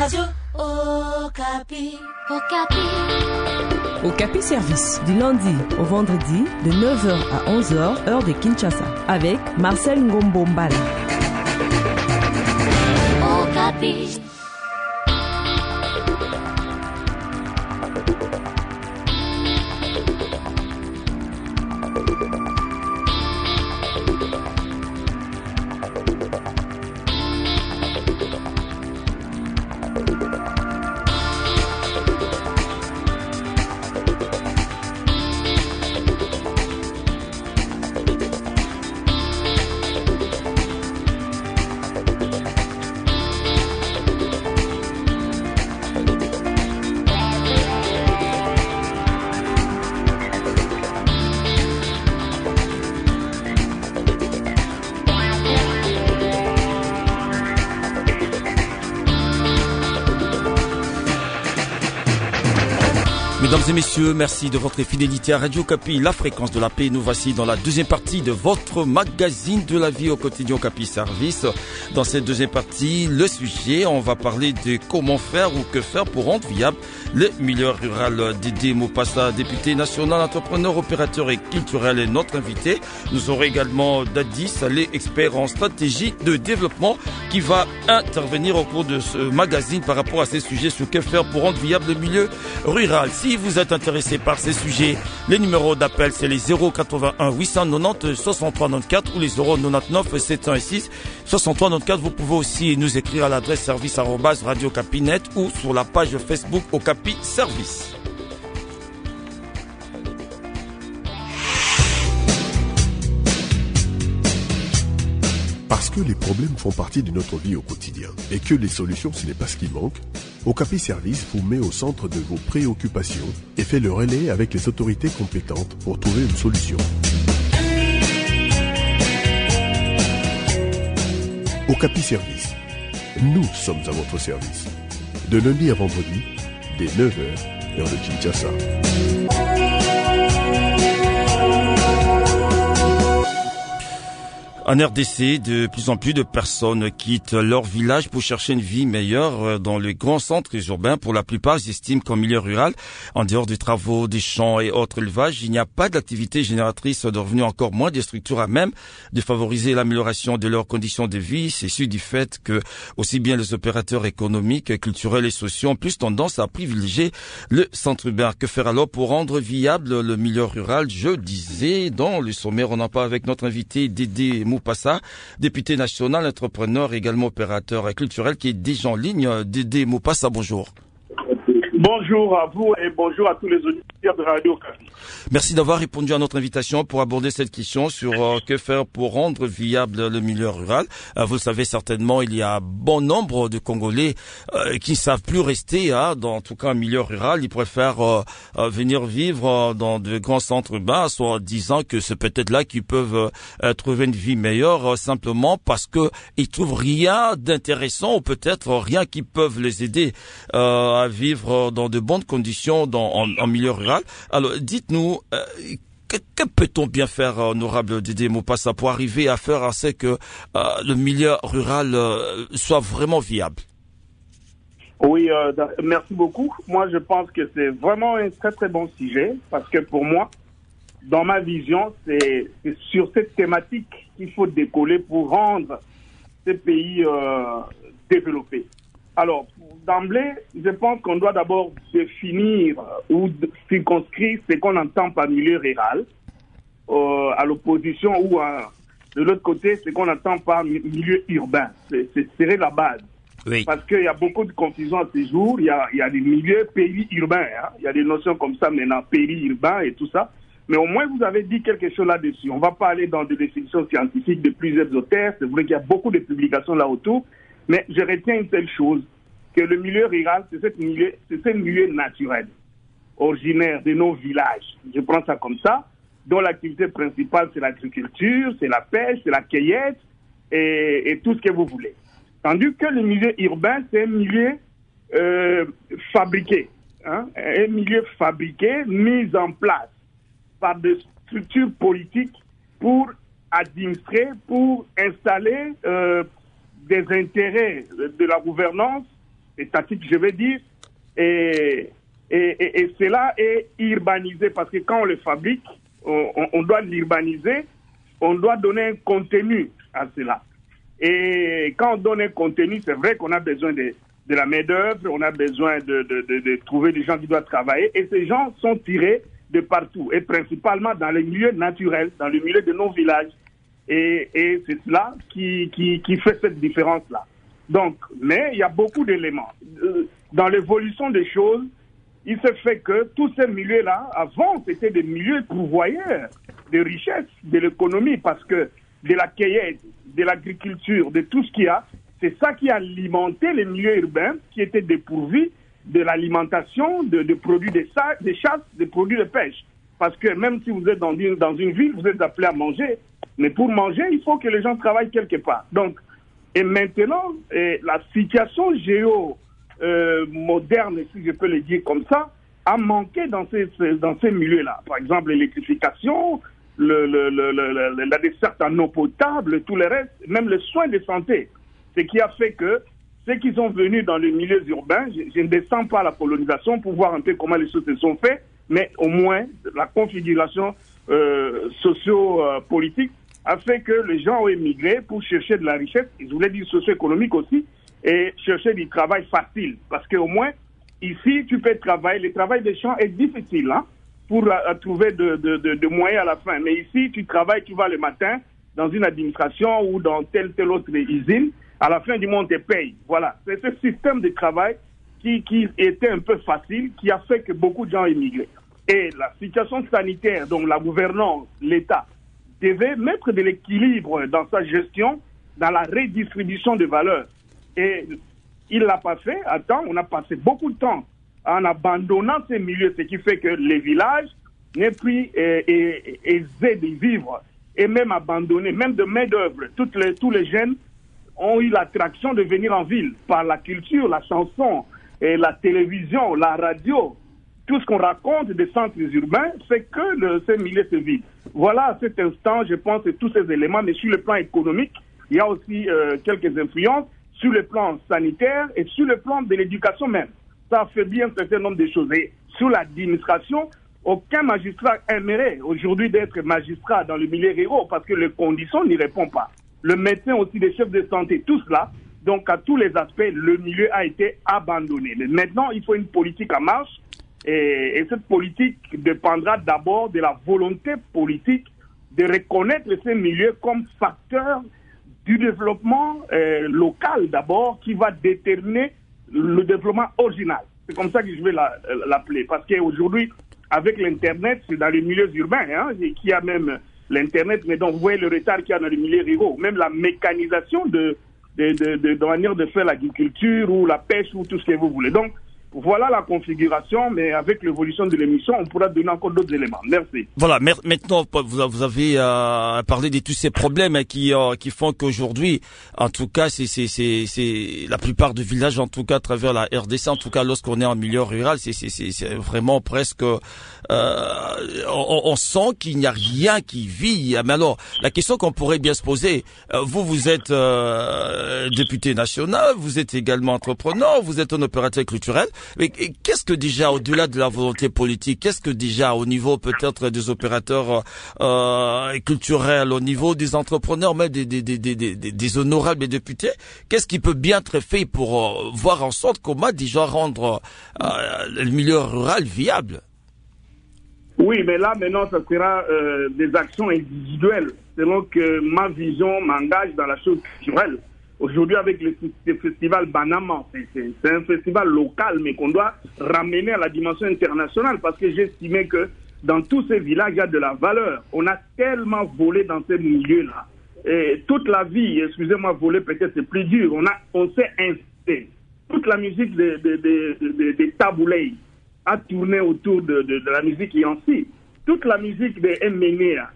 Radio Okapi. Okapi Service, du lundi au vendredi, de 9h à 11h, heure de Kinshasa, avec Marcel Ngombo-Mbala. Okapi. Mesdames et messieurs, merci de votre fidélité à Radio Okapi, la fréquence de la paix. Nous voici dans la deuxième partie de votre magazine de la vie au quotidien Okapi Service. Dans cette deuxième partie, le sujet, on va parler de comment faire ou que faire pour rendre viable le milieu rural. Dédé Mopassa, député national, entrepreneur, opérateur et culturel, est notre invité. Nous aurons également Dadis, l'expert en stratégie de développement, qui va intervenir au cours de ce magazine par rapport à ces sujets sur que faire pour rendre viable le milieu rural. Si vous êtes intéressé par ces sujets, les numéros d'appel, c'est les 081 890 63 94 ou les 099 706 63 94. Vous pouvez aussi nous écrire à l'adresse service@radiocapinet ou sur la page Facebook Okapi Service. Parce que les problèmes font partie de notre vie au quotidien et que les solutions, ce n'est pas ce qui manque, Okapi Service vous met au centre de vos préoccupations et fait le relais avec les autorités compétentes pour trouver une solution. Okapi Service, nous sommes à votre service. De lundi à vendredi, dès 9h, heure de Kinshasa. En RDC, de plus en plus de personnes quittent leur village pour chercher une vie meilleure dans les grands centres urbains. Pour la plupart, ils estiment qu'en milieu rural, en dehors des travaux, des champs et autres élevages, il n'y a pas d'activité génératrice de revenus, encore moins des structures à même de favoriser l'amélioration de leurs conditions de vie. C'est issu du fait que aussi bien les opérateurs économiques, culturels et sociaux ont plus tendance à privilégier le centre urbain. Que faire alors pour rendre viable le milieu rural? Je disais dans le sommaire, on en parle avec notre invité Dédé Mopassa, député national, entrepreneur, également opérateur culturel, qui est déjà en ligne. Dédé Mopassa, bonjour. Bonjour à vous et bonjour à tous les auditeurs de Radio Okapi. Merci d'avoir répondu à notre invitation pour aborder cette question sur que faire pour rendre viable le milieu rural. Vous le savez certainement, il y a bon nombre de Congolais qui ne savent plus rester dans en tout cas un milieu rural. Ils préfèrent venir vivre dans de grands centres urbains, soit disant que c'est peut-être là qu'ils peuvent trouver une vie meilleure, simplement parce que ils trouvent rien d'intéressant ou peut-être rien qui peuvent les aider à vivre dans de bonnes conditions en milieu rural. Alors, dites-nous, que peut-on bien faire, honorable Dédé Mopassa, pour arriver à faire à ce que le milieu rural soit vraiment viable? Oui, merci beaucoup. Moi, je pense que c'est vraiment un très très bon sujet, parce que pour moi, dans ma vision, c'est sur cette thématique qu'il faut décoller pour rendre ces pays développés. Alors, d'emblée, je pense qu'on doit d'abord définir ou circonscrire ce qu'on entend par milieu rural, à l'opposition ou de l'autre côté, ce qu'on entend par milieu urbain. Ce serait la base. Oui. Parce qu'il y a beaucoup de confusion à ces jours. Il y a des milieux périurbains. Il y a des notions comme ça maintenant, périurbain et tout ça. Mais au moins, vous avez dit quelque chose là-dessus. On ne va pas aller dans des définitions scientifiques de plusieurs auteurs. C'est vrai qu'il y a beaucoup de publications là autour. Mais je retiens une telle chose, que le milieu rural, c'est ce milieu naturel, originaire de nos villages. Je prends ça comme ça, dont l'activité principale, c'est l'agriculture, c'est la pêche, c'est la cueillette et tout ce que vous voulez. Tandis que le milieu urbain, c'est un milieu fabriqué. Un milieu fabriqué, mis en place par des structures politiques pour administrer, pour installer des intérêts de la gouvernance étatique, je vais dire, et cela est urbanisé parce que quand on le fabrique, on doit l'urbaniser, on doit donner un contenu à cela. Et quand on donne un contenu, c'est vrai qu'on a besoin de la main-d'œuvre, on a besoin de trouver des gens qui doivent travailler, et ces gens sont tirés de partout, et principalement dans les milieux naturels, dans le milieu de nos villages. Et c'est cela qui fait cette différence-là. Donc, mais il y a beaucoup d'éléments. Dans l'évolution des choses, il se fait que tous ces milieux-là, avant, c'était des milieux pourvoyeurs de richesses, de l'économie, parce que de la cueillette, de l'agriculture, de tout ce qu'il y a, c'est ça qui a alimenté les milieux urbains qui étaient dépourvus de l'alimentation, de produits de chasse, de produits de pêche. Parce que même si vous êtes dans une ville, vous êtes appelé à manger. Mais pour manger, il faut que les gens travaillent quelque part. Donc, et maintenant, la situation moderne, si je peux le dire comme ça, a manqué dans ces milieux-là. Par exemple, l'électrification, la desserte en eau potable, tout le reste, même les soins de santé. Ce qui a fait que ceux qui sont venus dans les milieux urbains, je ne descends pas à la colonisation pour voir un peu comment les choses se sont faites, mais au moins la configuration socio-politique a fait que les gens ont émigré pour chercher de la richesse, je voulais dire socio-économique aussi, et chercher du travail facile. Parce qu'au moins, ici, tu peux travailler. Le travail des champs est difficile pour trouver de moyens à la fin. Mais ici, tu travailles, tu vas le matin dans une administration ou dans telle autre usine. À la fin du mois, on te paye. Voilà. C'est ce système de travail qui était un peu facile, qui a fait que beaucoup de gens ont immigré. Et la situation sanitaire, donc la gouvernance, l'État, devait mettre de l'équilibre dans sa gestion, dans la redistribution de valeurs. Et il ne l'a pas fait. Attends, on a passé beaucoup de temps en abandonnant ces milieux, ce qui fait que les villages n'est plus aisés de vivre et même abandonnés, même de main-d'œuvre. Tous les jeunes ont eu l'attraction de venir en ville par la culture, la chanson, et la télévision, la radio. Tout ce qu'on raconte des centres urbains fait que ces milieux se vident. Voilà, à cet instant, je pense que tous ces éléments, mais sur le plan économique, il y a aussi quelques influences sur le plan sanitaire et sur le plan de l'éducation même. Ça affaiblit un certain nombre de choses. Et sur l'administration, aucun magistrat aimerait aujourd'hui d'être magistrat dans le milieu rural parce que les conditions n'y répondent pas. Le médecin aussi, les chefs de santé, tout cela. Donc, à tous les aspects, le milieu a été abandonné. Mais maintenant, il faut une politique en marche. Et cette politique dépendra d'abord de la volonté politique de reconnaître ces milieux comme facteurs du développement local d'abord, qui va déterminer le développement original. C'est comme ça que je vais l'appeler. Parce qu'aujourd'hui, avec l'Internet, c'est dans les milieux urbains, qu'il y a même l'Internet, mais donc vous voyez le retard qu'il y a dans les milieux ruraux. Même la mécanisation de manière de faire l'agriculture ou la pêche ou tout ce que vous voulez. Donc, voilà la configuration, mais avec l'évolution de l'émission, on pourra donner encore d'autres éléments. Merci. Voilà, maintenant, vous avez parlé de tous ces problèmes qui font qu'aujourd'hui, en tout cas, c'est la plupart des villages, en tout cas, à travers la RDC, en tout cas, lorsqu'on est en milieu rural, c'est vraiment presque, on sent qu'il n'y a rien qui vit. Mais alors, la question qu'on pourrait bien se poser, vous êtes député national, vous êtes également entrepreneur, vous êtes un opérateur culturel. Mais qu'est-ce que déjà, au-delà de la volonté politique, qu'est-ce que déjà au niveau peut-être des opérateurs culturels, au niveau des entrepreneurs, même des honorables députés, qu'est-ce qui peut bien être fait pour voir en sorte comment déjà rendre le milieu rural viable? Oui, mais là maintenant, ça sera des actions individuelles, selon que ma vision m'engage dans la chose culturelle. Aujourd'hui, avec le festival Banama, c'est un festival local, mais qu'on doit ramener à la dimension internationale, parce que j'estimais que dans tous ces villages, il y a de la valeur. On a tellement volé dans ces milieux-là. Et toute la vie, excusez-moi, voler peut-être c'est plus dur. On s'est incité. Toute la musique des Taboulay a tourné autour de la musique Yansi. Toute la musique des Mnéa,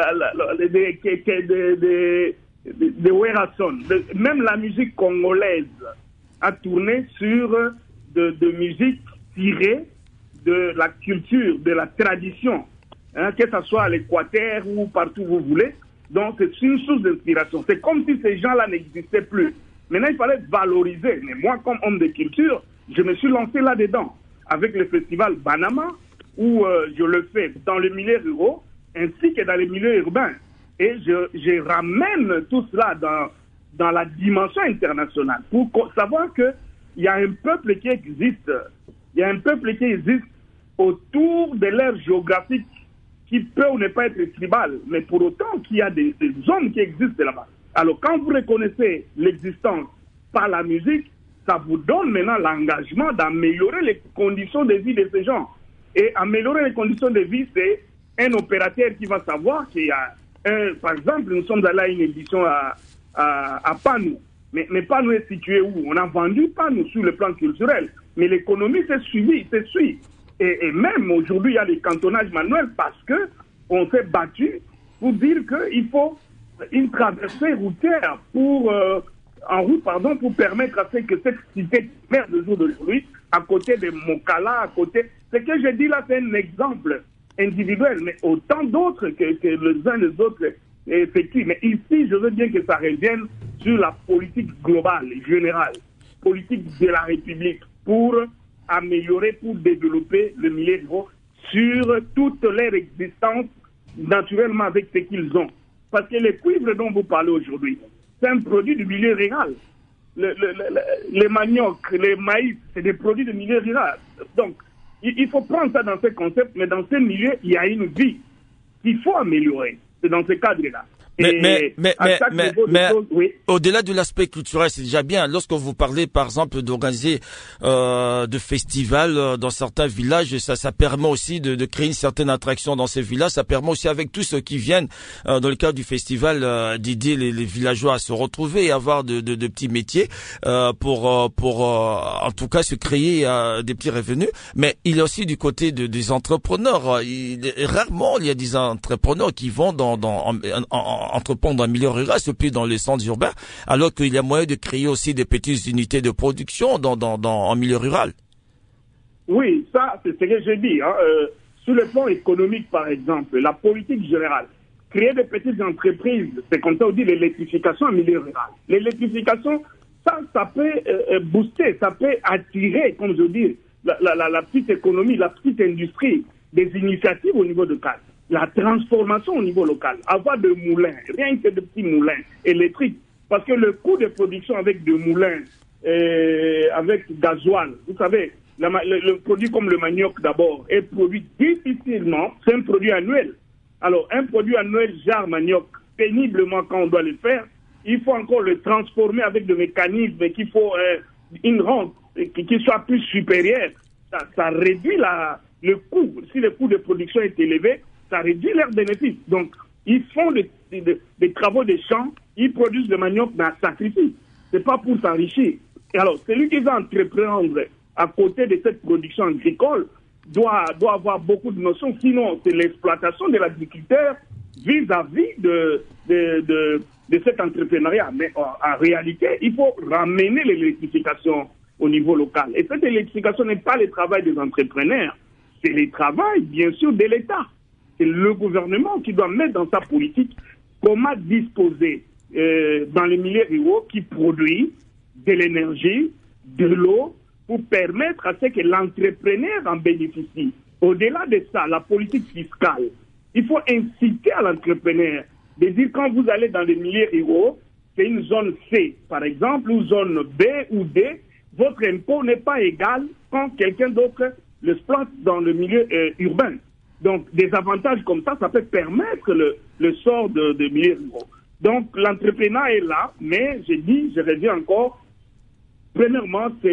de Werason, même la musique congolaise a tourné sur de musique tirée de la culture, de la tradition, que ce soit à l'Équateur ou partout où vous voulez. Donc c'est une source d'inspiration. C'est comme si ces gens-là n'existaient plus. Maintenant, il fallait valoriser. Mais moi, comme homme de culture, je me suis lancé là-dedans, avec le festival Banama, où je le fais dans les milieux ruraux, ainsi que dans les milieux urbains. Et je ramène tout cela dans la dimension internationale, pour savoir qu'il y a un peuple qui existe. Il y a un peuple qui existe autour de l'aire géographique qui peut ou ne pas être tribal, mais pour autant qu'il y a des zones qui existent là-bas. Alors quand vous reconnaissez l'existence par la musique, ça vous donne maintenant l'engagement d'améliorer les conditions de vie de ces gens. Et améliorer les conditions de vie, c'est un opérateur qui va savoir qu'il y a par exemple, nous sommes allés à une édition à Panou. Mais Panou est situé où? On a vendu Panou sur le plan culturel. Mais l'économie s'est suivie. Et même aujourd'hui, il y a des cantonnages manuels parce qu'on s'est battu pour dire qu'il faut une traversée routière pour permettre à ce que cette cité mère de jour d'aujourd'hui, à côté de Mokala, à côté. Ce que je dis là, c'est un exemple individuel, mais autant d'autres que les uns les autres effectuent. Mais ici, je veux bien que ça revienne sur la politique globale, générale, politique de la République, pour améliorer, pour développer le milieu rural sur toute leur existence, naturellement avec ce qu'ils ont. Parce que les cuivres dont vous parlez aujourd'hui, c'est un produit du milieu rural. Les manioc, les maïs, c'est des produits du milieu rural. Donc, il faut prendre ça dans ce concept, mais dans ce milieu, il y a une vie qu'il faut améliorer. C'est dans ce cadre-là. Mais au-delà de l'aspect culturel, c'est déjà bien. Lorsque vous parlez, par exemple, d'organiser de festivals dans certains villages, ça permet aussi de créer une certaine attraction dans ces villages. Ça permet aussi, avec tous ceux qui viennent dans le cadre du festival, d'aider les villageois à se retrouver et avoir de petits métiers pour en tout cas se créer des petits revenus. Mais il y a aussi du côté des entrepreneurs. Rarement il y a des entrepreneurs qui vont entreprendre dans le milieu rural, surtout dans les centres urbains, alors qu'il y a moyen de créer aussi des petites unités de production en milieu rural. Oui, ça, c'est ce que j'ai dit. Sur le plan économique, par exemple, la politique générale, créer des petites entreprises, c'est comme ça on dit l'électrification en milieu rural. L'électrification, ça peut booster, ça peut attirer, comme je dis, la petite économie, la petite industrie, des initiatives au niveau de cadre. La transformation au niveau local, avoir des moulins, rien que de petits moulins électriques, parce que le coût de production avec des moulins, avec gasoil, vous savez, le produit comme le manioc d'abord est produit difficilement, c'est un produit annuel. Alors un produit annuel genre manioc, péniblement quand on doit le faire, il faut encore le transformer avec des mécanismes qu'il faut une rente qui soit plus supérieure. Ça réduit le coût. Si le coût de production est élevé, ça réduit leurs bénéfices. Donc, ils font des travaux de champs, ils produisent le manioc dans sacrifice. C'est pas pour s'enrichir. Et alors, celui qui va entreprendre à côté de cette production agricole doit avoir beaucoup de notions. Sinon, c'est l'exploitation de l'agriculteur vis-à-vis de cet entrepreneuriat. Mais en réalité, il faut ramener l'électrification au niveau local. Et cette électrification n'est pas le travail des entrepreneurs, c'est le travail, bien sûr, de l'État. C'est le gouvernement qui doit mettre dans sa politique comment disposer dans les milieux ruraux qui produit de l'énergie, de l'eau, pour permettre à ce que l'entrepreneur en bénéficie. Au-delà de ça, la politique fiscale, il faut inciter à l'entrepreneur de dire quand vous allez dans les milieux ruraux, c'est une zone C, par exemple, ou zone B ou D, votre impôt n'est pas égal quand quelqu'un d'autre l'exploite dans le milieu urbain. Donc, des avantages comme ça peut permettre le sort de milieux ruraux. Donc, l'entrepreneuriat est là, mais je reviens encore, premièrement, c'est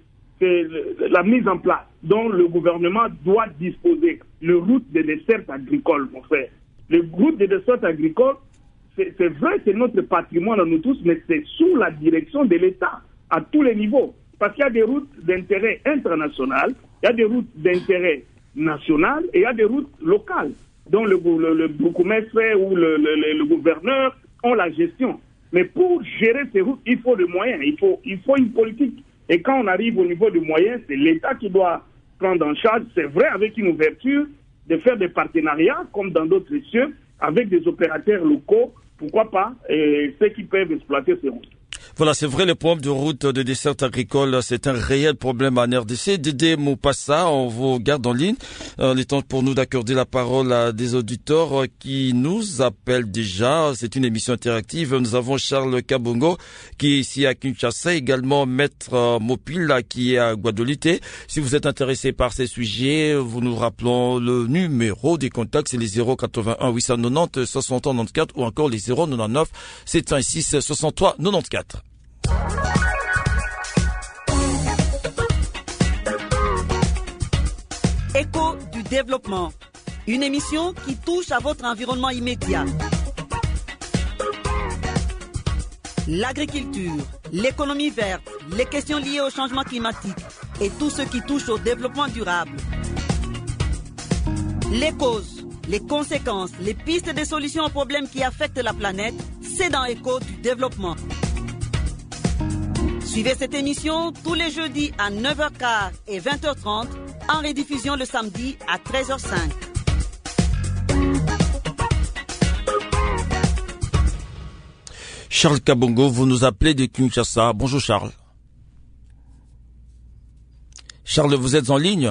la mise en place dont le gouvernement doit disposer. Le route de dessert agricole, mon frère. Le route de dessert agricole, c'est vrai, c'est notre patrimoine à nous tous, mais c'est sous la direction de l'État, à tous les niveaux. Parce qu'il y a des routes d'intérêt international, il y a des routes d'intérêt national et il y a des routes locales dont le bourgmestre ou le gouverneur ont la gestion. Mais pour gérer ces routes, il faut des moyens, il faut une politique. Et quand on arrive au niveau des moyens, c'est l'État qui doit prendre en charge, c'est vrai, avec une ouverture, de faire des partenariats, comme dans d'autres cieux, avec des opérateurs locaux, pourquoi pas, ceux qui peuvent exploiter ces routes. Voilà, c'est vrai, les problèmes de route de desserte agricole, c'est un réel problème en RDC. Dédé Moupassa, on vous garde en ligne. Il est temps pour nous d'accorder la parole à des auditeurs qui nous appellent déjà. C'est une émission interactive. Nous avons Charles Kabongo qui est ici à Kinshasa, également Maître Mopila qui est à Guadeloupe. Si vous êtes intéressé par ces sujets, vous nous rappelons le numéro des contacts, c'est les 081 890 60 94 ou encore les 099 706 63 94. Écho du développement, une émission qui touche à votre environnement immédiat. L'agriculture, l'économie verte, les questions liées au changement climatique et tout ce qui touche au développement durable. Les causes, les conséquences, les pistes de solutions aux problèmes qui affectent la planète, c'est dans Écho du développement. Suivez cette émission tous les jeudis à 9h15 et 20h30, en rediffusion le samedi à 13h05. Charles Kabongo, vous nous appelez de Kinshasa. Bonjour Charles. Charles, vous êtes en ligne?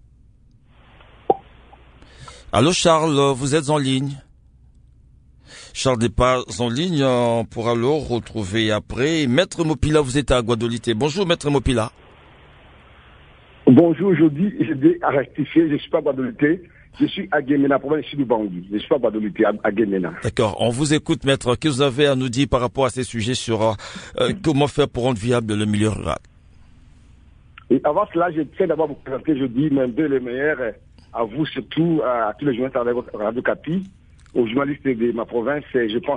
Allô Charles, vous êtes en ligne? Charles n'est pas en ligne, on pourra le retrouver après. Maître Mopila, vous êtes à Guadeloupe. Bonjour Maître Mopila. Bonjour, aujourd'hui, je dis à rectifier, je ne suis pas à Guadeloupe, je suis à Guémena, province du Bangui. Je ne suis pas à Guadeloupe, à Guémena. D'accord, on vous écoute Maître. Qu'est-ce que vous avez à nous dire par rapport à ces sujets sur comment faire pour rendre viable le milieu rural? Et avant cela, je tiens d'abord vous présenter, je dis même deux les meilleurs, à vous surtout, à tous les journalistes de Radio Capi, aux journalistes de ma province, je pense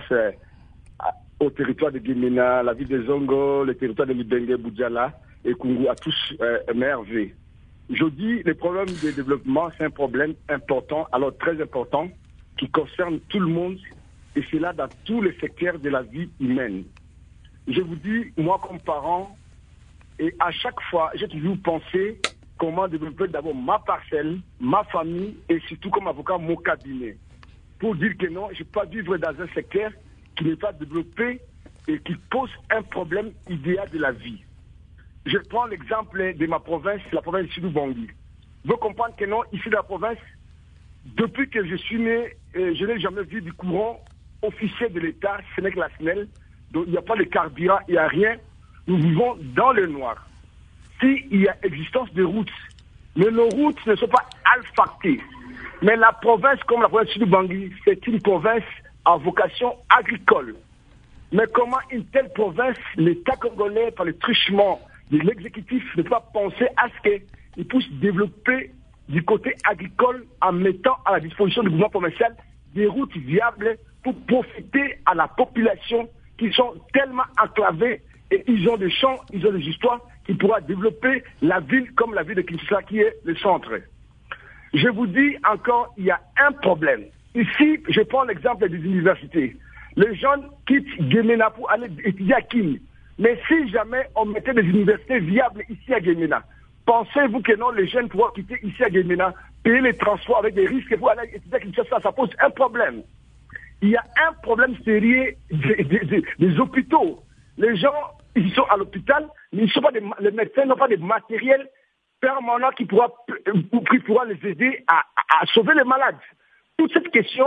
au territoire de Guémena, la ville de Zongo, le territoire de Libenge, Boudjala et Kungu, à tous merveilleux. Je dis, le problème de développement, c'est un problème important, alors très important, qui concerne tout le monde, et c'est là dans tous les secteurs de la vie humaine. Je vous dis, moi comme parent, et à chaque fois, j'ai toujours pensé comment développer d'abord ma parcelle, ma famille, et surtout comme avocat, mon cabinet. Pour dire que non, je ne peux pas vivre dans un secteur qui n'est pas développé et qui pose un problème idéal de la vie. Je prends l'exemple de ma province, la province du Bangui. Vous comprenez que non, ici dans la province, depuis que je suis né, je n'ai jamais vu du courant officiel de l'État, ce n'est que la SNEL. Donc il n'y a pas de carburant, il n'y a rien. Nous vivons dans le noir. S'il y a existence de routes, mais nos routes ne sont pas asphaltées. Mais la province, comme la province du Bangui, c'est une province à vocation agricole. Mais comment une telle province, l'État congolais, par le truchement de l'exécutif, ne peut pas penser à ce qu'il puisse développer du côté agricole en mettant à la disposition du gouvernement provincial des routes viables pour profiter à la population qui sont tellement enclavées et ils ont des champs, ils ont des histoires qui pourra développer la ville comme la ville de Kinshasa qui est le centre. Je vous dis encore, il y a un problème. Ici, je prends l'exemple des universités. Les jeunes quittent Guémena pour aller étudier à Kin. Mais si jamais on mettait des universités viables ici à Guémena, pensez-vous que non, les jeunes pourront quitter ici à Guémena, payer les transports avec des risques pour aller étudier à Kinshasa, ça pose un problème. Il y a un problème sérieux des hôpitaux. Les gens, ils sont à l'hôpital, mais les médecins n'ont pas de matériel permanent qui pourra les aider à sauver les malades. Toute cette question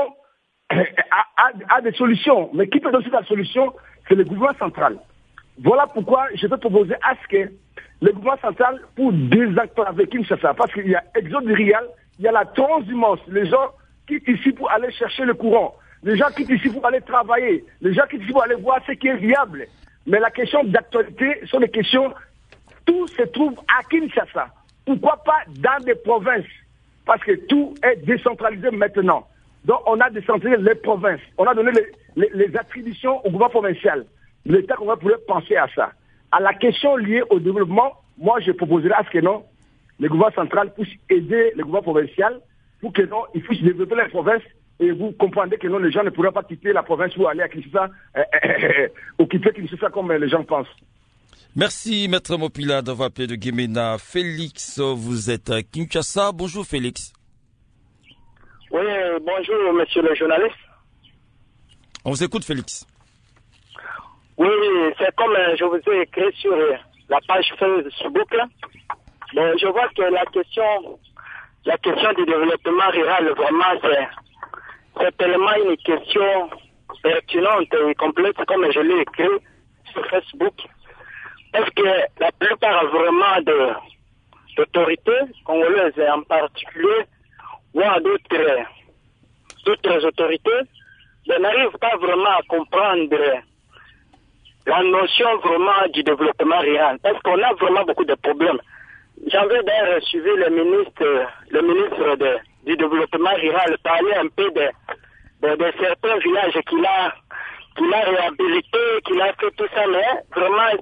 a des solutions. Mais qui peut donner la solution? C'est le gouvernement central. Voilà pourquoi je vais proposer à ce que le gouvernement central, pour désenclaver Kinshasa, parce qu'il y a exode rural, il y a la transhumance. Les gens quittent ici pour aller chercher le courant. Les gens quittent ici pour aller travailler. Les gens quittent ici pour aller voir ce qui est viable. Mais la question d'actualité sont des questions, tout se trouve à Kinshasa. Pourquoi pas dans des provinces? Parce que tout est décentralisé maintenant. Donc on a décentralisé les provinces. On a donné les attributions au gouvernement provincial. L'État pourrait penser à ça. À la question liée au développement, moi je proposerais à ce que non, le gouvernement central puisse aider le gouvernement provincial pour que non, il puisse développer les provinces. Et vous comprenez que non, les gens ne pourraient pas quitter la province pour aller à Kinshasa, occuper Kinshasa comme les gens pensent. Merci Maître Mopila d'avoir appelé de Guémena. Félix, vous êtes à Kinshasa. Bonjour Félix. Oui, bonjour monsieur le journaliste. On vous écoute Félix. Oui, c'est comme je vous ai écrit sur la page Facebook. Là. Bon, je vois que la question du développement rural, vraiment, c'est tellement une question pertinente et complète, comme je l'ai écrit sur Facebook. Parce que la plupart vraiment d'autorités congolaises en particulier, ou à d'autres autorités, n'arrivent pas vraiment à comprendre la notion vraiment du développement rural. Parce qu'on a vraiment beaucoup de problèmes. J'avais d'ailleurs suivi le ministre du développement rural parler un peu de certains villages qu'il a réhabilités, qu'il a fait tout ça, mais vraiment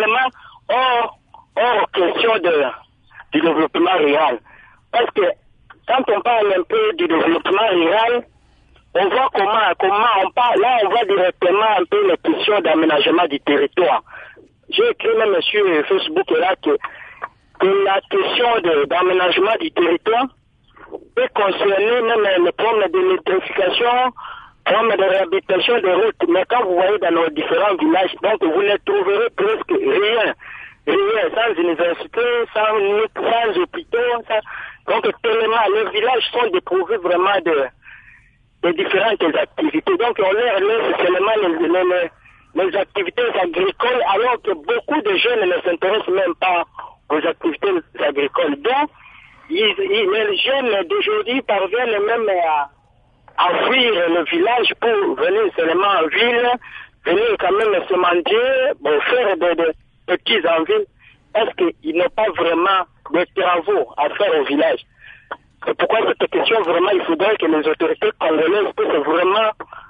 hors question du développement rural. Parce que quand on parle un peu du développement rural, on voit comment on parle. Là, on voit directement un peu les questions d'aménagement du territoire. J'ai écrit même sur Facebook là que la question d'aménagement du territoire peut concerner même le problème de l'électrification, le problème de réhabilitation des routes. Mais quand vous voyez dans nos différents villages, donc vous ne trouverez presque rien, sans université, sans hôpitaux, donc tellement les villages sont dépourvus vraiment de différentes activités. Donc on leur laisse seulement les activités agricoles, alors que beaucoup de jeunes ne s'intéressent même pas aux activités agricoles. Donc les jeunes d'aujourd'hui parviennent même à fuir le village pour venir seulement en ville, venir quand même se mendier, faire des petits en ville, parce qu'ils n'ont pas vraiment de travaux à faire au village. C'est pourquoi cette question, vraiment, il faudrait que les autorités congolaises puissent vraiment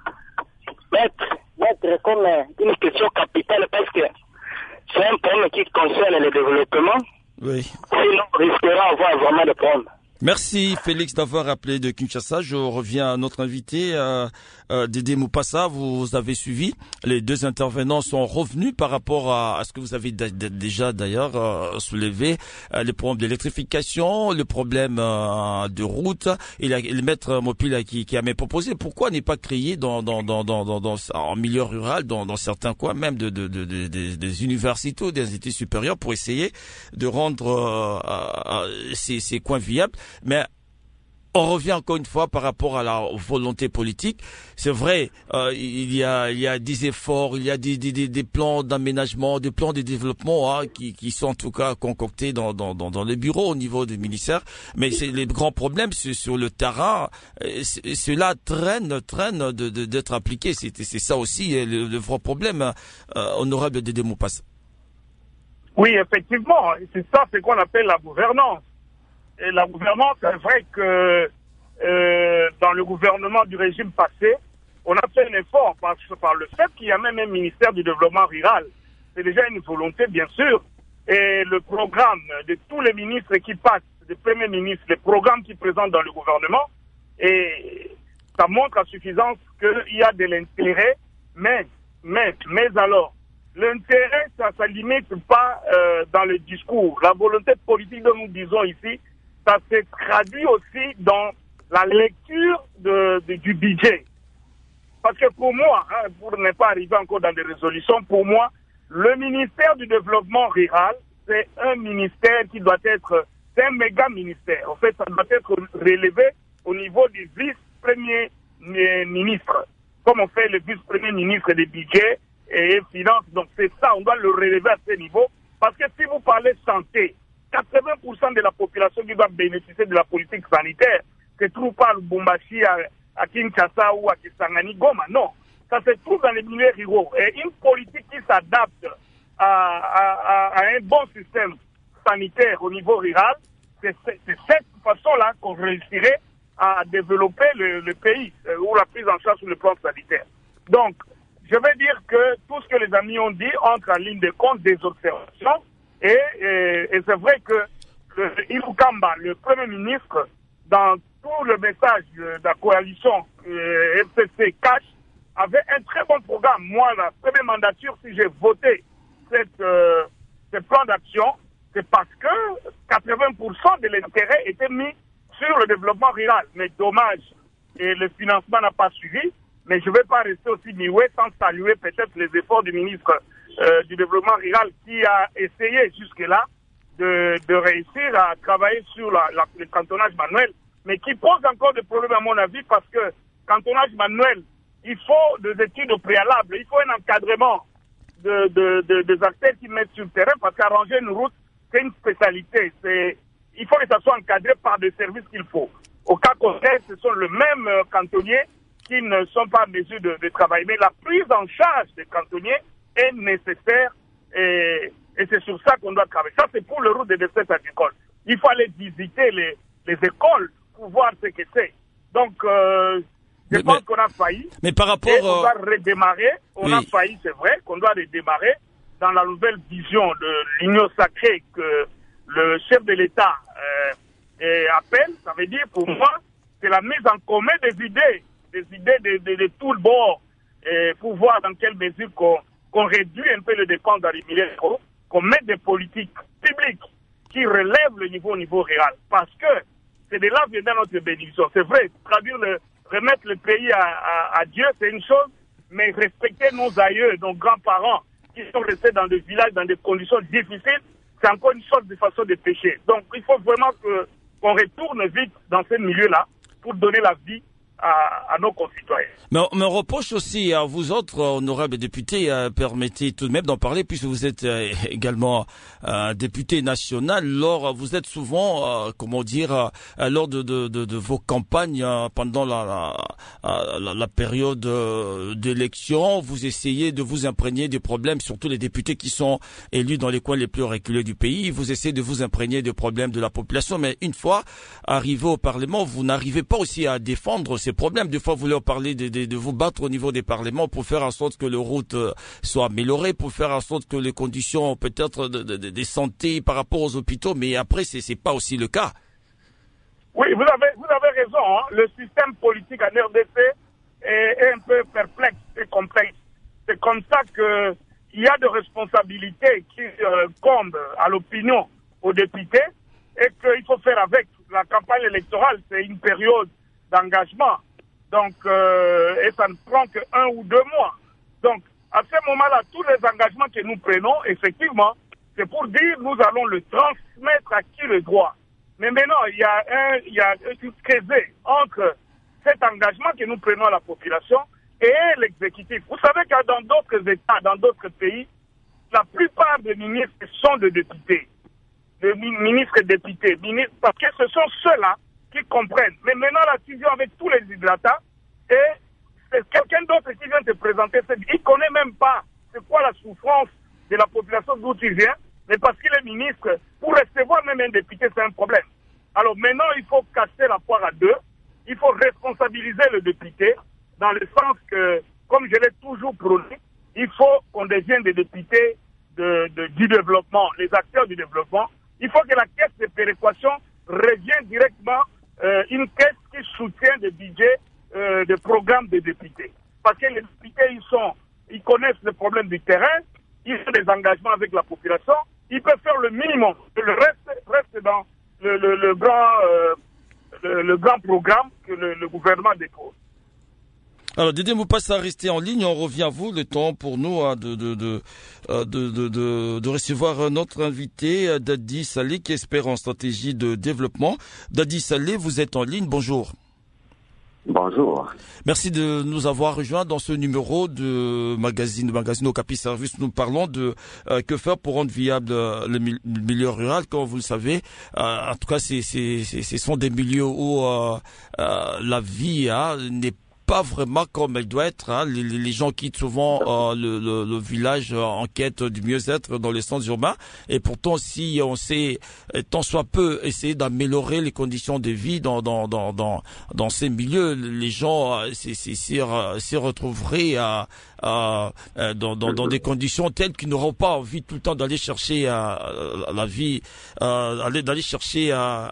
mettre comme une question capitale, parce que c'est un problème qui concerne le développement. Oui. Sinon, on risquera d'avoir vraiment des problèmes. Merci Félix d'avoir appelé de Kinshasa. Je reviens à notre invité, Dédé Moupassa. Vous avez suivi. Les deux intervenants sont revenus par rapport à ce que vous avez déjà d'ailleurs soulevé. Les problèmes d'électrification, le problème de route. Et le maître Mopila qui a même proposé pourquoi n'est pas créé en milieu rural, dans certains coins même des universités ou des études supérieures pour essayer de rendre ces coins viables. Mais on revient encore une fois par rapport à la volonté politique. C'est vrai, il y a des efforts, il y a des plans d'aménagement, des plans de développement qui sont en tout cas concoctés dans les bureaux au niveau du ministère. Mais les grands problèmes sur le terrain, cela traîne d'être appliqué. C'est ça aussi le vrai problème, honorable Dédé Moupassa. Oui, effectivement, c'est qu'on appelle la gouvernance. Et la gouvernance, c'est vrai que dans le gouvernement du régime passé, on a fait un effort par le fait qu'il y a même un ministère du développement rural. C'est déjà une volonté, bien sûr. Et le programme de tous les ministres qui passent, des premiers ministres, les programmes qui présentent dans le gouvernement, et ça montre à suffisance qu'il y a de l'intérêt, mais alors, l'intérêt, ça ne se limite pas dans le discours. La volonté politique dont nous disons ici, ça se traduit aussi dans la lecture du budget. Parce que pour moi, pour ne pas arriver encore dans des résolutions, pour moi, le ministère du développement rural, c'est un ministère qui doit être, c'est un méga ministère. En fait, ça doit être relevé au niveau du vice-premier ministre, comme on fait le vice-premier ministre des budgets et finances. Donc c'est ça, on doit le relever à ce niveau. Parce que si vous parlez santé, 80% de la population qui doit bénéficier de la politique sanitaire se trouve pas à Lubumbashi, à Kinshasa ou à Kisangani, Goma. Non, ça se trouve dans les milieux ruraux. Et une politique qui s'adapte à un bon système sanitaire au niveau rural, c'est cette façon-là qu'on réussirait à développer le pays ou la prise en charge sur le plan sanitaire. Donc, je vais dire que tout ce que les amis ont dit entre en ligne de compte des observations. Et c'est vrai que Ibou Kamba, le Premier ministre, dans tout le message de la coalition FCC Cash, avait un très bon programme. Moi, la première mandature, si j'ai voté ce plan d'action, c'est parce que 80% de l'intérêt était mis sur le développement rural. Mais dommage, et le financement n'a pas suivi. Mais je ne vais pas rester aussi muet sans saluer peut-être les efforts du ministre du Développement rural qui a essayé jusque-là de réussir à travailler sur le cantonnage manuel, mais qui pose encore des problèmes à mon avis parce que cantonnage manuel, il faut des études au préalable, il faut un encadrement des acteurs qui mettent sur le terrain parce qu'arranger une route, c'est une spécialité. Il faut que ça soit encadré par des services qu'il faut. Au cas contraire, ce sont les mêmes cantonniers qui ne sont pas en mesure de travailler. Mais la prise en charge des cantonniers est nécessaire et c'est sur ça qu'on doit travailler. Ça, c'est pour le route des décès agricoles. Il faut aller visiter les écoles pour voir ce que c'est. Donc, je pense qu'on a failli. Mais par rapport... Et on doit redémarrer. On a failli, c'est vrai, qu'on doit redémarrer dans la nouvelle vision de l'union sacrée que le chef de l'État appelle. Ça veut dire, pour moi, c'est la mise en commun des idées de tout le bord pour voir dans quelle mesure qu'on réduit un peu les dépenses dans les milliers d'euros, qu'on mette des politiques publiques qui relèvent le niveau au niveau rural. Parce que c'est de là viendra notre bénédiction. C'est vrai, remettre le pays à Dieu, c'est une chose, mais respecter nos aïeux, nos grands-parents qui sont restés dans des villages, dans des conditions difficiles, c'est encore une sorte de façon de pécher. Donc il faut vraiment qu'on retourne vite dans ce milieu-là pour donner la vie à nos concitoyens. Mais on reproche aussi à vous autres, honorables députés, permettez tout de même d'en parler, puisque vous êtes également député national. Vous êtes souvent, lors de vos campagnes pendant la période d'élection, vous essayez de vous imprégner des problèmes, surtout les députés qui sont élus dans les coins les plus reculés du pays. Vous essayez de vous imprégner des problèmes de la population, mais une fois arrivé au Parlement, vous n'arrivez pas aussi à défendre ces problèmes. Des fois, vous leur parlez de vous battre au niveau des parlements pour faire en sorte que les routes soient améliorées, pour faire en sorte que les conditions peut-être de santé par rapport aux hôpitaux, mais après, c'est pas aussi le cas. Oui, vous avez raison. Hein. Le système politique en RDC est un peu perplexe et complexe. C'est comme ça qu'il y a des responsabilités qui incombent à l'opinion, aux députés, et qu'il faut faire avec. La campagne électorale, c'est une période d'engagement. Donc, et ça ne prend que 1 ou 2 mois. Donc, à ce moment-là, tous les engagements que nous prenons, effectivement, c'est pour dire nous allons le transmettre à qui le droit. Mais maintenant, il y a une créée entre cet engagement que nous prenons à la population et l'exécutif. Vous savez que dans d'autres États, dans d'autres pays, la plupart des ministres sont des députés. Des ministres et députés. Parce que ce sont ceux-là qui comprennent. Mais maintenant, la fusion avec tous les hydratants, et c'est quelqu'un d'autre qui vient te présenter. Il ne connaît même pas c'est quoi la souffrance de la population d'où tu viens, mais parce qu'il est ministre, pour recevoir même un député, c'est un problème. Alors maintenant, il faut casser la poire à deux. Il faut responsabiliser le député dans le sens que, comme je l'ai toujours prôné, il faut qu'on devienne des députés du développement, les acteurs du développement. Il faut que la caisse de péréquation revienne directement une caisse qui soutient des budgets, des programmes des députés. Parce que les députés, ils connaissent les problèmes du terrain, ils ont des engagements avec la population, ils peuvent faire le minimum. Le reste dans le grand programme que le gouvernement dépose. Alors, Dédé Moupassa, restez en ligne. On revient à vous. Le temps pour nous de recevoir notre invité, Dadi Saleh, qui est expert en stratégie de développement. Dadi Saleh, vous êtes en ligne. Bonjour. Bonjour. Merci de nous avoir rejoints dans ce numéro de magazine Okapi Service. Nous parlons de que faire pour rendre viable le milieu rural. Comme vous le savez, en tout cas, ce sont des milieux où la vie n'est pas vraiment comme elle doit être. Hein. Les gens quittent souvent le village en quête du mieux-être dans les centres urbains. Et pourtant, si on sait tant soit peu essayer d'améliorer les conditions de vie dans ces milieux, les gens s'y retrouveraient dans des conditions telles qu'ils n'auront pas envie tout le temps d'aller chercher la vie, d'aller chercher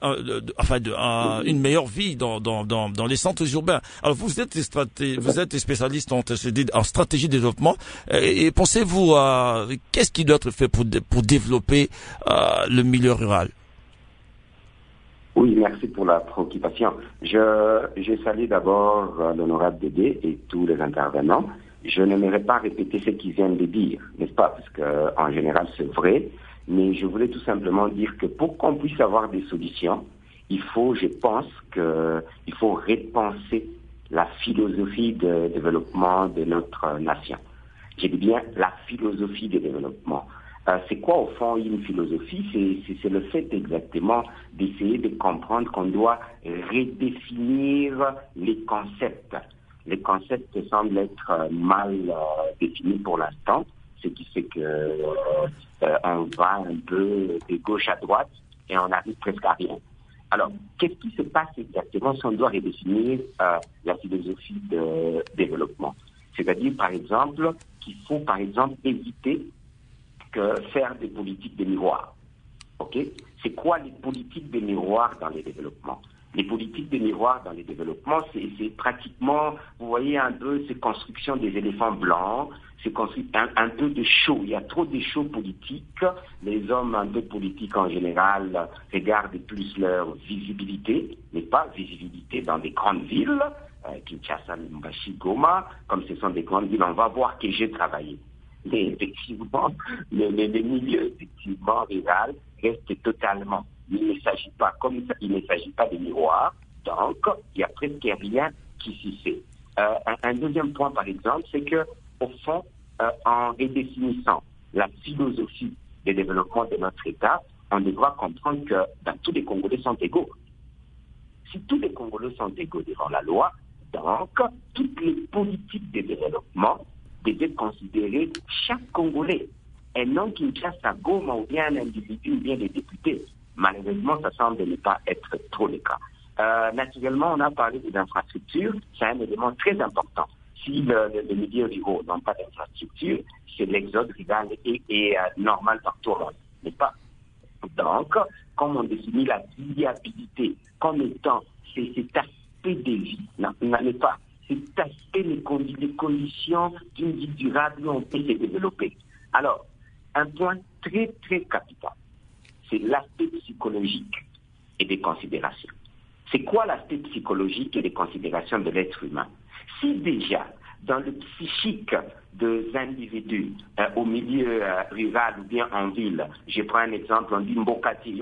une meilleure vie dans les centres urbains. Alors vous êtes spécialiste en stratégie de développement et pensez-vous qu'est-ce qui doit être fait pour développer le milieu rural? Oui, merci pour la préoccupation. Je salue d'abord l'honorable Dédé et tous les intervenants. Je n'aimerais pas répéter ce qu'ils viennent de dire, n'est-ce pas? Parce que en général, c'est vrai. Mais je voulais tout simplement dire que pour qu'on puisse avoir des solutions, je pense qu'il faut repenser la philosophie de développement de notre nation. J'ai dit bien la philosophie de développement. C'est quoi au fond une philosophie? C'est le fait exactement d'essayer de comprendre qu'on doit redéfinir les concepts. Les concepts semblent être mal définis pour l'instant, ce qui fait que on va un peu de gauche à droite et on n'arrive presque à rien. Alors, qu'est-ce qui se passe exactement si on doit redéfinir la philosophie de développement? C'est-à-dire, par exemple, qu'il faut, par exemple, éviter que faire des politiques de miroir. Ok? C'est quoi les politiques de miroir dans les développements? Les politiques de miroir dans les développements, c'est pratiquement, vous voyez un peu ces constructions des éléphants blancs, c'est un peu de show. Il y a trop de show politiques. Les hommes un peu politiques en général regardent plus leur visibilité, mais pas visibilité dans des grandes villes, Kinshasa, Lubumbashi, Goma, comme ce sont des grandes villes, on va voir que j'ai travaillé. Mais effectivement, le milieu effectivement rural reste totalement. Il ne s'agit pas de miroir, donc il n'y a presque rien qui s'y fait. Un deuxième point, par exemple, c'est que au fond, en redéfinissant la philosophie de développement de notre État, on devra comprendre que tous les Congolais sont égaux. Si tous les Congolais sont égaux devant la loi, donc toutes les politiques de développement devaient considérer chaque Congolais et non Kinshasa, Goma ou bien un individu ou bien des députés. Malheureusement, ça semble ne pas être trop le cas. Naturellement, on a parlé des infrastructures, c'est un élément très important. Si le milieu ruraux n'ont pas d'infrastructure, c'est l'exode rural et normal partout au monde, n'est-ce pas? Donc, comme on définit la viabilité comme étant cet aspect de vie, n'est pas cet aspect des conditions d'une vie durable où on peut se développer. Alors, un point très, très capital, c'est l'aspect psychologique et des considérations. C'est quoi l'aspect psychologique et des considérations de l'être humain? Si déjà, dans le psychique des individus au milieu rural ou bien en ville, je prends un exemple, on dit Mbokati,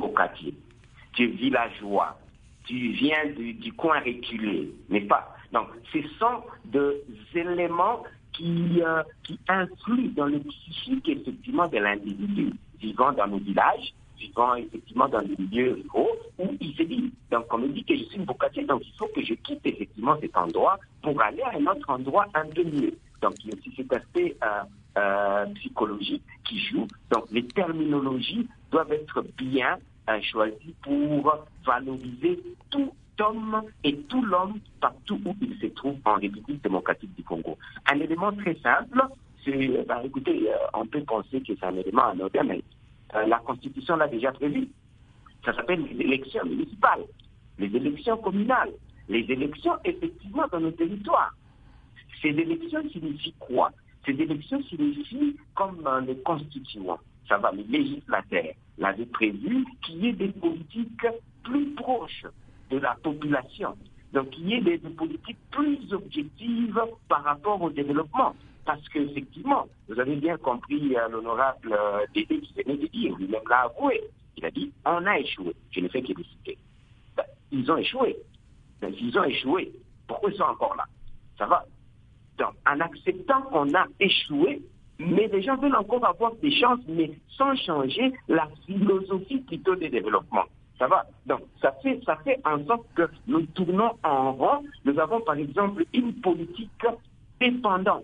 tu es villageois, tu viens du coin reculé, n'est-ce pas? Donc, ce sont des éléments qui influent dans le psychique effectivement de l'individu vivant dans nos villages, vivant effectivement dans les milieux ruraux, où il se dit, donc on me dit que je suis Mbokati, donc il faut que je quitte effectivement cet endroit pour aller à un autre endroit un peu mieux. Donc il y a aussi cet aspect psychologique qui joue. Donc les terminologies doivent être bien choisies pour valoriser tout homme et tout l'homme partout où il se trouve en République démocratique du Congo. Un élément très simple, c'est, écoutez, on peut penser que c'est un élément anodin, mais la Constitution l'a déjà prévu. Ça s'appelle les élections municipales, les élections communales, les élections effectivement dans nos territoires. Ces élections signifient quoi? Ces élections signifient, comme les constituants, ça va, les législateurs l'avaient prévu, qu'il y ait des politiques plus proches de la population. Donc, qu'il y ait des politiques plus objectives par rapport au développement. Parce qu'effectivement, vous avez bien compris l'honorable Dédé qui venait de dire, lui-même l'a avoué. Il a dit, on a échoué. Je ne fais que les citer. Ils ont échoué. Donc, s'ils ont échoué, pourquoi ils sont encore là? Ça va? Donc, en acceptant qu'on a échoué, mais les gens veulent encore avoir des chances, mais sans changer la philosophie plutôt de développement. Ça va? Donc, ça fait en sorte que nous tournons en rond. Nous avons, par exemple, une politique dépendante.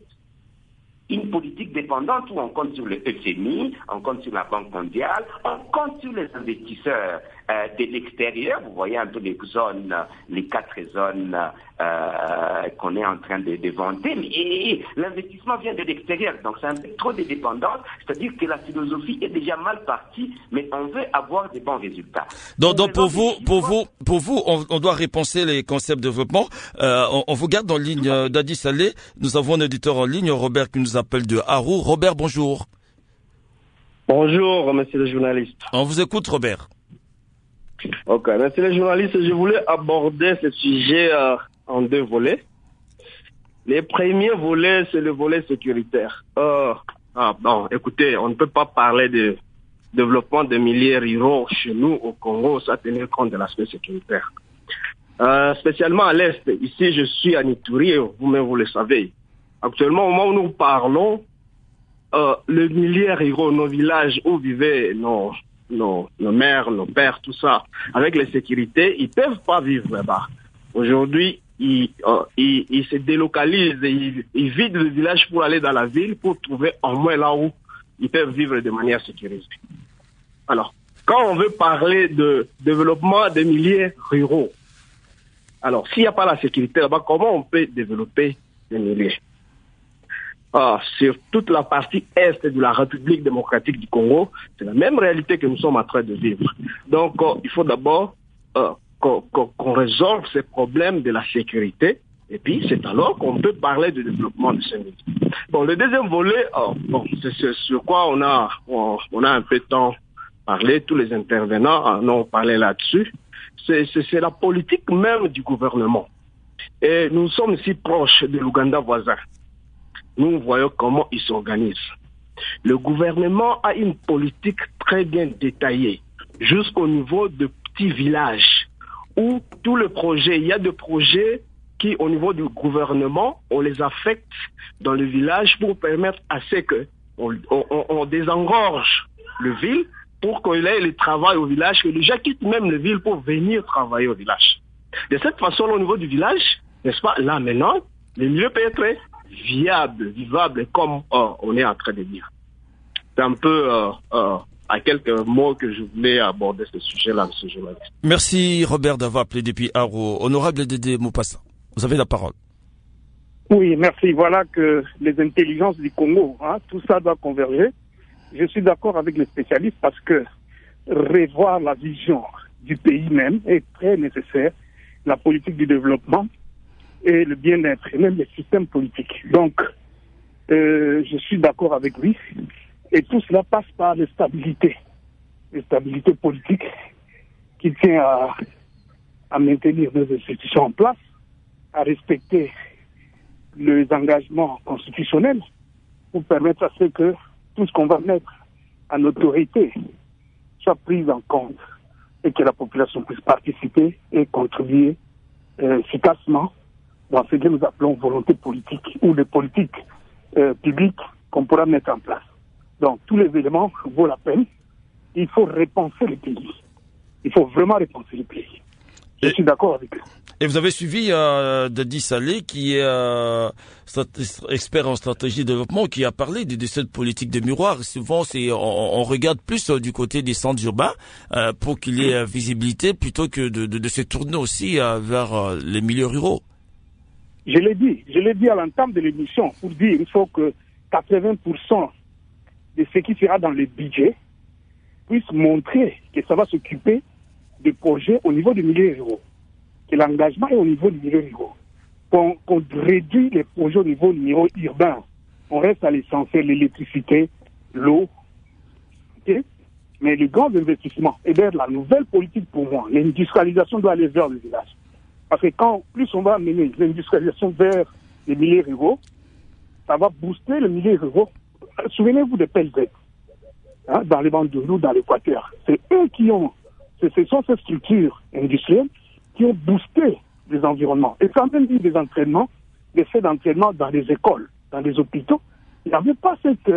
Une politique dépendante où on compte sur le FMI, on compte sur la Banque mondiale, on compte sur les investisseurs de l'extérieur. Vous voyez un peu les zones, les 4 zones qu'on est en train de vanter. Et l'investissement vient de l'extérieur, donc c'est un peu trop de dépendance. C'est-à-dire que la philosophie est déjà mal partie, mais on veut avoir des bons résultats. Donc pour vous, on doit repenser les concepts de développement. On vous garde en ligne d'Adi Salé. Nous avons un auditeur en ligne, Robert, qui nous appelle de Harou. Robert, bonjour. Bonjour, monsieur le journaliste. On vous écoute, Robert. Ok, merci les journalistes. Je voulais aborder ce sujet en deux volets. Le premier volet, c'est le volet sécuritaire. Écoutez, on ne peut pas parler de développement de milieux ruraux chez nous au Congo sans tenir compte de l'aspect sécuritaire. Spécialement à l'Est, ici je suis à Nituri, vous-même vous le savez. Actuellement, au moment où nous parlons, le milieu ruraux, nos villages où vivaient nos mères, nos pères, tout ça, avec les sécurités, ils peuvent pas vivre là-bas. Aujourd'hui, ils se délocalisent, ils vident le village pour aller dans la ville, pour trouver au moins là où ils peuvent vivre de manière sécurisée. Alors, quand on veut parler de développement des milieux ruraux, alors s'il n'y a pas la sécurité là-bas, comment on peut développer des milieux? Sur toute la partie est de la République démocratique du Congo, c'est la même réalité que nous sommes en train de vivre. Donc, il faut d'abord qu'on résolve ces problèmes de la sécurité, et puis c'est alors qu'on peut parler de développement de ces milieux. Bon, le deuxième volet, c'est sur quoi on a un peu de temps parlé, tous les intervenants en ont parlé là-dessus, c'est la politique même du gouvernement. Et nous sommes si proches de l'Ouganda voisin. Nous voyons comment ils s'organisent. Le gouvernement a une politique très bien détaillée, jusqu'au niveau de petits villages, où tous les projets, il y a des projets qui, au niveau du gouvernement, on les affecte dans le village pour permettre à ce qu'on désengorge le ville, pour qu'il ait le travail au village, que les gens quittent même le ville pour venir travailler au village. De cette façon, au niveau du village, n'est-ce pas, là maintenant, le milieu peut être viable, vivable, comme on est en train de dire. C'est un peu à quelques mots que je voulais aborder ce sujet-là, M. journaliste. Merci Robert d'avoir appelé depuis Haro. Honorable Dédé Mopassa, vous avez la parole. Oui, merci. Voilà que les intelligences du Congo, tout ça doit converger. Je suis d'accord avec les spécialistes parce que revoir la vision du pays même est très nécessaire. La politique du développement et le bien-être, et même les systèmes politiques. Donc, je suis d'accord avec lui. Et tout cela passe par les stabilités politiques qui tient à maintenir nos institutions en place, à respecter les engagements constitutionnels pour permettre à ce que tout ce qu'on va mettre en autorité soit pris en compte et que la population puisse participer et contribuer efficacement dans ce que nous appelons volonté politique ou des politiques publiques qu'on pourra mettre en place. Donc, tous les éléments vaut la peine. Il faut repenser le pays. Il faut vraiment repenser le pays. Je suis d'accord avec eux. Et vous avez suivi Dadi Saleh, qui est expert en stratégie de développement, qui a parlé de cette politique de miroir. Souvent, on regarde plus du côté des centres urbains pour qu'il y ait visibilité, plutôt que de se tourner aussi vers les milieux ruraux. Je l'ai dit à l'entame de l'émission, pour dire qu'il faut que 80% de ce qui sera dans le budget puisse montrer que ça va s'occuper des projets au niveau du milieu rural, que l'engagement est au niveau du milieu rural, qu'on réduit les projets au niveau du milieu urbain. On reste à l'essentiel, l'électricité, l'eau, okay? Mais les grands investissements, et vers la nouvelle politique pour moi, l'industrialisation doit aller vers le village. Parce que plus on va amener l'industrialisation vers les milieux ruraux, ça va booster le milieu rural. Souvenez-vous de PLZ, dans les bandes de loup, dans l'Équateur. C'est eux ce sont ces structures industrielles qui ont boosté les environnements. Et quand même dit des entraînements, des faits d'entraînement dans les écoles, dans les hôpitaux, il n'y avait pas cet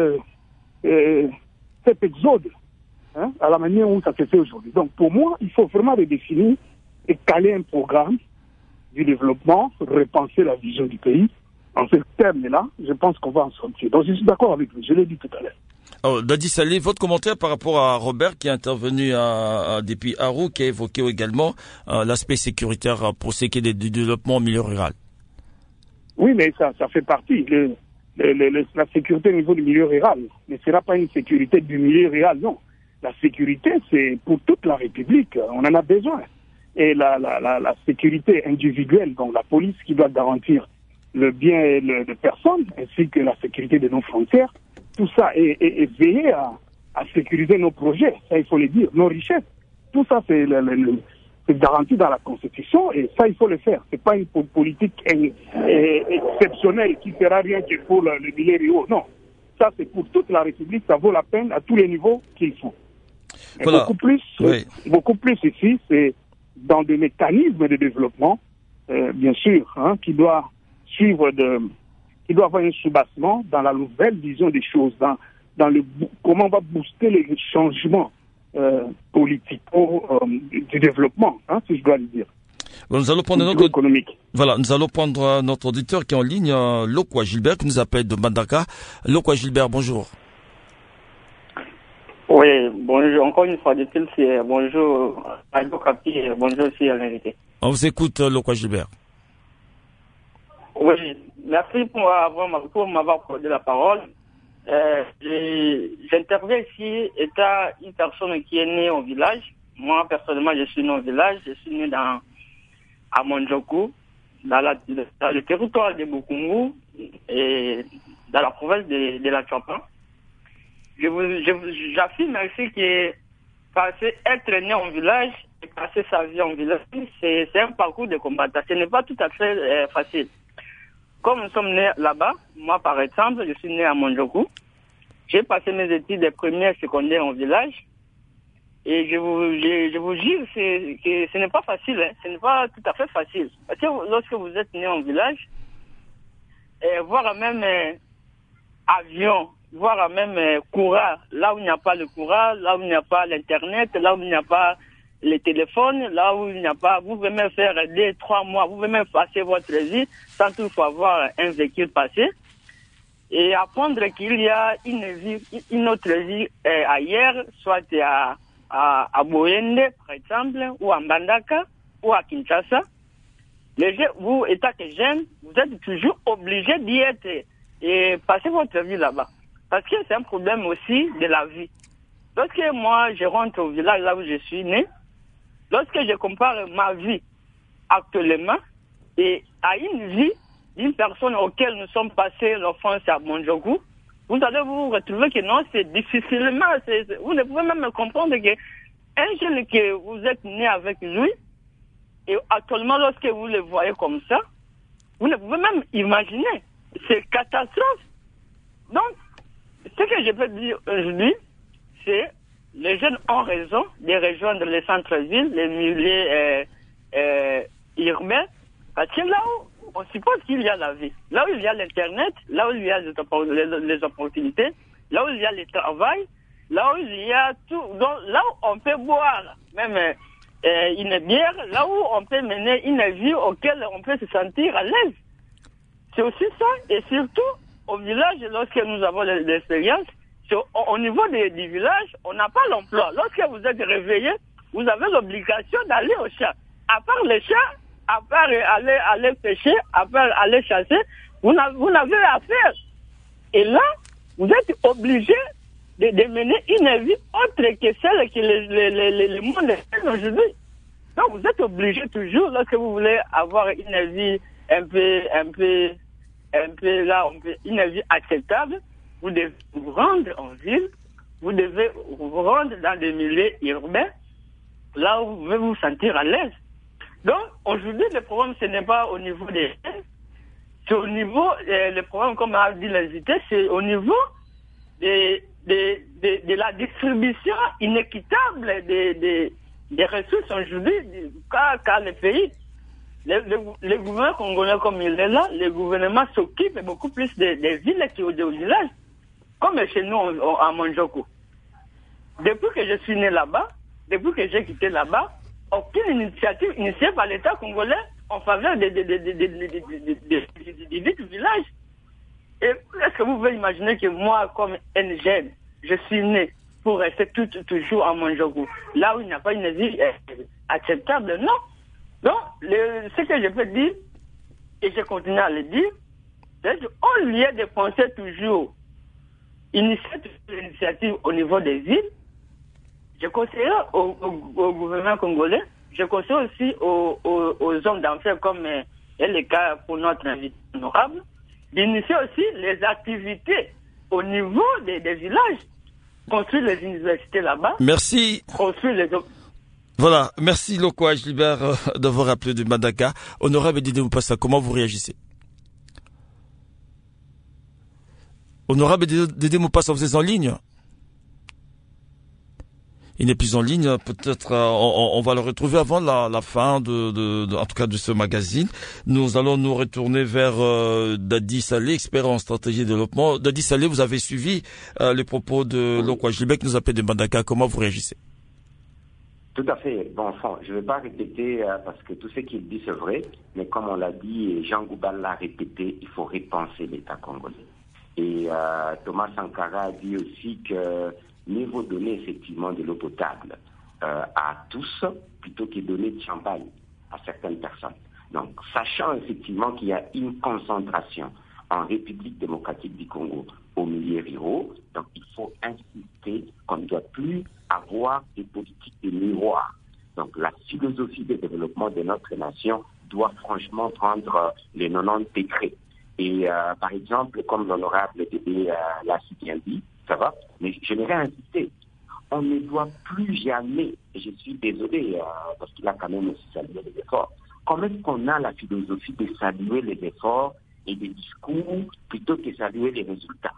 exode à la manière où ça se fait aujourd'hui. Donc pour moi, il faut vraiment redéfinir et caler un programme du développement, repenser la vision du pays. En ce terme-là, je pense qu'on va en sortir. Donc je suis d'accord avec vous, je l'ai dit tout à l'heure. Oh, Dadi Saleh, votre commentaire par rapport à Robert qui est intervenu depuis Haro, qui a évoqué également l'aspect sécuritaire pour ce qui est du développement au milieu rural. Oui, mais ça fait partie. La sécurité au niveau du milieu rural ne sera pas une sécurité du milieu rural, non. La sécurité, c'est pour toute la République. On en a besoin. Et la sécurité individuelle, donc la police qui doit garantir le bien de personnes, ainsi que la sécurité de nos frontières, tout ça est veillé à sécuriser nos projets, ça il faut le dire, nos richesses. Tout ça, c'est garanti dans la Constitution et ça, il faut le faire. C'est pas une politique exceptionnelle qui fera rien que pour le Milério. Non. Ça, c'est pour toute la République. Ça vaut la peine à tous les niveaux qu'il faut. Voilà. Beaucoup plus ici, c'est dans des mécanismes de développement, bien sûr, qui doit suivre qui doit avoir un soubassement dans la nouvelle vision des choses, dans comment on va booster les changements politiques du développement, si je dois le dire. Bon, nous allons prendre nous allons prendre notre auditeur qui est en ligne, Lokwa Gilbert, qui nous appelle de Mbandaka. Lokwa Gilbert, bonjour. Oui, bonjour. Encore une fois de plus, bonjour Radio Okapi et bonjour aussi à l'invité. On vous écoute, Lokwa Gilbert. Oui, merci pour m'avoir accordé la parole. J'interviens ici étant une personne qui est née au village. Moi, personnellement, je suis né au village. Je suis né à Mondjokou, dans le territoire de Bukungu et dans la province de la Tchouapa. J'affirme aussi que être né en village et passer sa vie en village, c'est un parcours de combattant. Ce n'est pas tout à fait facile. Comme nous sommes nés là-bas, moi par exemple, je suis né à Mondjokou. J'ai passé mes études primaires et secondaires en village. Et je vous jure que ce n'est pas facile, ce n'est pas tout à fait facile. Parce que lorsque vous êtes né en village, voir même avion, voir même courant, là où il n'y a pas le courant, là où il n'y a pas l'internet, là où il n'y a pas les téléphones, là où il n'y a pas, vous pouvez même faire 2-3 mois, vous pouvez même passer votre vie sans toutefois avoir un véhicule passé. Et apprendre qu'il y a une autre vie ailleurs, soit à Boyende, par exemple, ou à Mbandaka, ou à Kinshasa. Vous, étant jeune, vous êtes toujours obligé d'y être et passer votre vie là-bas. Parce que c'est un problème aussi de la vie. Lorsque moi, je rentre au village là où je suis né, lorsque je compare ma vie actuellement et à une vie d'une personne auquel nous sommes passés l'enfance à Mondjokou, vous allez vous retrouver que non, c'est difficilement, vous ne pouvez même comprendre que un jeune que vous êtes né avec lui, et actuellement lorsque vous le voyez comme ça, vous ne pouvez même imaginer, c'est catastrophe. Donc, ce que je peux dire aujourd'hui, c'est les jeunes ont raison de rejoindre les centres-villes, les milieux urbains, parce que là où on suppose qu'il y a la vie, là où il y a l'internet, là où il y a les opportunités, là où il y a le travail, là où il y a tout, donc là où on peut boire même une bière, là où on peut mener une vie auquel on peut se sentir à l'aise. C'est aussi ça, et surtout au village, lorsque nous avons l'expérience, au niveau du village, on n'a pas l'emploi. Lorsque vous êtes réveillé, vous avez l'obligation d'aller au champ. À part les champs, à part aller pêcher, à part aller chasser, vous n'avez à faire. Et là, vous êtes obligé de mener une vie autre que celle que le monde fait aujourd'hui. Donc vous êtes obligé toujours, lorsque vous voulez avoir une vie un peu là, une vie acceptable, vous devez vous rendre en ville, vous devez vous rendre dans des milieux urbains, là où vous pouvez vous sentir à l'aise. Donc, aujourd'hui, le problème, ce n'est pas au niveau des jeunes, c'est au niveau, le problème, comme a dit l'invité, c'est au niveau de la distribution inéquitable des ressources aujourd'hui, car le pays, le gouvernement congolais comme il est là, le gouvernement s'occupe beaucoup plus des villes qu'au village, comme chez nous à Mondjokou. Depuis que je suis né là-bas, depuis que j'ai quitté là-bas, aucune initiative initiée par l'État congolais en faveur des vies du village. Et est-ce que vous pouvez imaginer que moi, comme un jeune, je suis né pour rester toujours à Mondjokou, là où il n'y a pas une vie acceptable? Non. Donc, ce que je peux dire, et je continue à le dire, c'est qu'au lieu de penser toujours initiative au niveau des villes, je conseille au gouvernement congolais, je conseille aussi aux hommes d'affaires comme est le cas pour notre invité honorable, d'initier aussi les activités au niveau des villages, construire les universités là-bas. Merci. Construire les Voilà, merci Lokwa Gilbert d'avoir appelé de Mbandaka. Honorable Dédé Mopassa, comment vous réagissez? Honorable Dédé Mopassa, vous êtes en ligne? Il n'est plus en ligne, peut-être on va le retrouver avant la fin en tout cas de ce magazine. Nous allons nous retourner vers Dadi Saleh, expert en stratégie de développement. Dadi Saleh, vous avez suivi les propos de Lokwa Gilbert qui nous appelle de Mbandaka. Comment vous réagissez? Tout à fait. Bon, enfin, je ne vais pas répéter parce que tout ce qu'il dit c'est vrai, mais comme on l'a dit, et Jean Goubal l'a répété, il faut repenser l'État congolais. Et Thomas Sankara a dit aussi que mieux vaut donner effectivement de l'eau potable à tous plutôt que donner de champagne à certaines personnes. Donc, sachant effectivement qu'il y a une concentration en République démocratique du Congo au milieu ruraux, donc il faut insister qu'on ne doit plus avoir des politiques de miroir. Donc, la philosophie de développement de notre nation doit franchement prendre les 90 décrets. Et par exemple, comme l'honorable Dédé l'a si bien dit, ça va, mais j'aimerais insister, on ne doit plus jamais, et je suis désolé parce qu'il a quand même aussi salué les efforts, comment est-ce qu'on a la philosophie de saluer les efforts et des discours plutôt que saluer les résultats?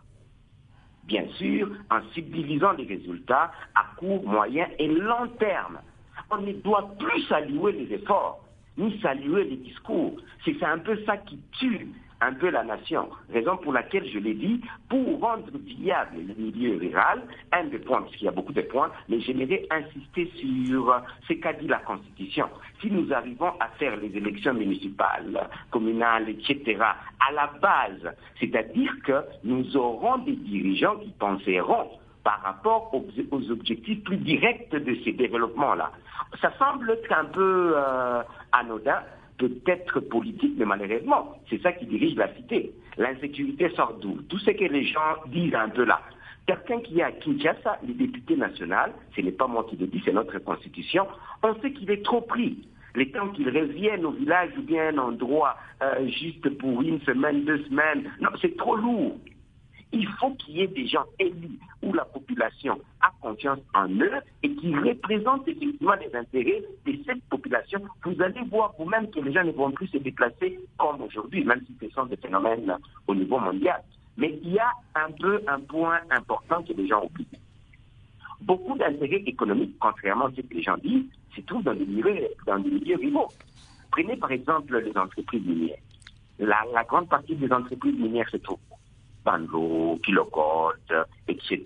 Bien sûr, en subdivisant les résultats à court, moyen et long terme. On ne doit plus saluer les efforts, ni saluer les discours. C'est un peu ça qui tue un peu la nation. Raison pour laquelle je l'ai dit, pour rendre viable le milieu rural, un des points, parce qu'il y a beaucoup de points, mais j'aimerais insister sur ce qu'a dit la Constitution. Si nous arrivons à faire les élections municipales, communales, etc., à la base, c'est-à-dire que nous aurons des dirigeants qui penseront par rapport aux objectifs plus directs de ces développements-là. Ça semble être un peu anodin, peut-être politique, mais malheureusement, c'est ça qui dirige la cité. L'insécurité sort d'où? Tout ce que les gens disent un peu là. Quelqu'un qui est à Kinshasa, le député national, ce n'est pas moi qui le dis, c'est notre constitution, on sait qu'il est trop pris. Les temps qu'il revienne au village ou bien un endroit juste pour une semaine, 2 semaines, non, c'est trop lourd. Il faut qu'il y ait des gens élus où la population a confiance en eux et qui représentent effectivement les intérêts de cette population. Vous allez voir vous-même que les gens ne vont plus se déplacer comme aujourd'hui, même si ce sont des phénomènes au niveau mondial. Mais il y a un point important que les gens oublient. Beaucoup d'intérêts économiques, contrairement à ce que les gens disent, se trouvent dans des milieux rivaux. Prenez par exemple les entreprises minières. La grande partie des entreprises minières se trouvent Bango, Kilocote, etc.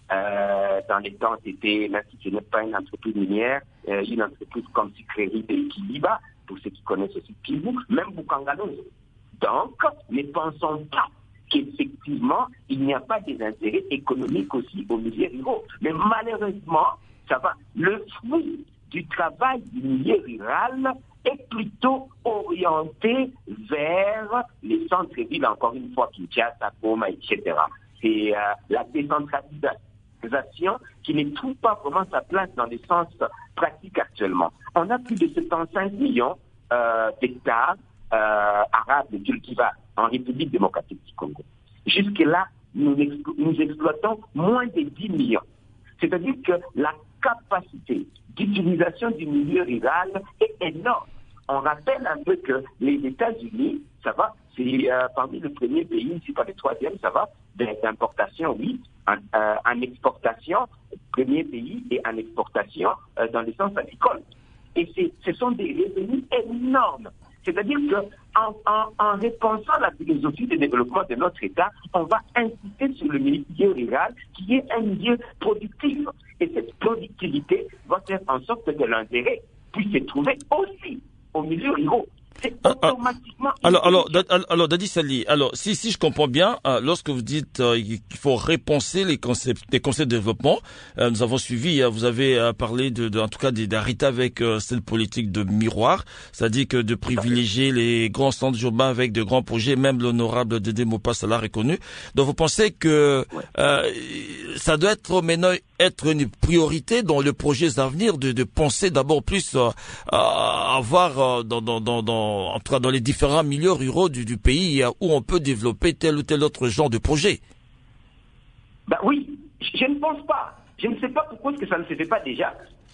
Dans les temps, c'était, même si ce n'est pas une entreprise minière, une entreprise comme Sucrerie de Kiliba, pour ceux qui connaissent aussi Kivu, même Bukangalo. Donc, ne pensons pas qu'effectivement, il n'y a pas des intérêts économiques aussi au milieu rural. Mais malheureusement, ça va. Le fruit du travail du milieu rural est plutôt orienté vers les centres-villes, encore une fois, Kinshasa, Goma, etc. C'est la décentralisation qui ne trouve pas vraiment sa place dans le sens pratique actuellement. On a plus de 75 millions d'hectares arabes de cultivars en République démocratique du Congo. Jusque-là, nous exploitons moins de 10 millions. C'est-à-dire que la capacité d'utilisation du milieu rural est énorme. On rappelle un peu que les États-Unis, ça va, c'est parmi les premiers pays, si pas le troisième, ça va, d'importation, oui, en exportation, premier pays, et en exportation dans le sens agricole. Et ce sont des revenus énormes. C'est-à-dire qu'en repensant la philosophie de développement de notre État, on va insister sur le milieu rural qui est un milieu productif. Et cette productivité va faire en sorte que l'intérêt puisse se trouver aussi au milieu rural. C'est automatiquement... Alors, Dadi Saleh, si je comprends bien, lorsque vous dites qu'il faut repenser les concepts de développement, nous avons suivi, vous avez parlé en tout cas d'arrêter avec cette politique de miroir, c'est-à-dire que de privilégier les grands centres urbains avec de grands projets, même l'honorable Dédé Mopassa l'a reconnu. Donc vous pensez que ça doit être maintenant une priorité dans le projet à venir de penser d'abord plus à avoir en tout cas dans les différents milieux ruraux du pays où on peut développer tel ou tel autre genre de projet. Oui, je ne pense pas. Je ne sais pas pourquoi est-ce que ça ne se fait pas déjà.